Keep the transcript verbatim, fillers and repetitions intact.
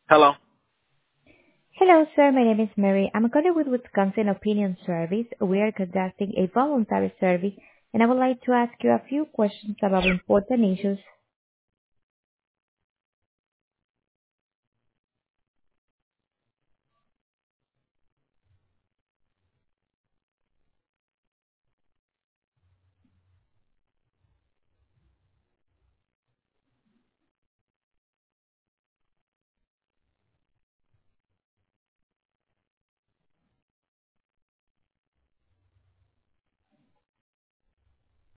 Hello. Hello, sir. My name is Mary. I'm calling with Wisconsin Opinion Service. We are conducting a voluntary survey, and I would like to ask you a few questions about important issues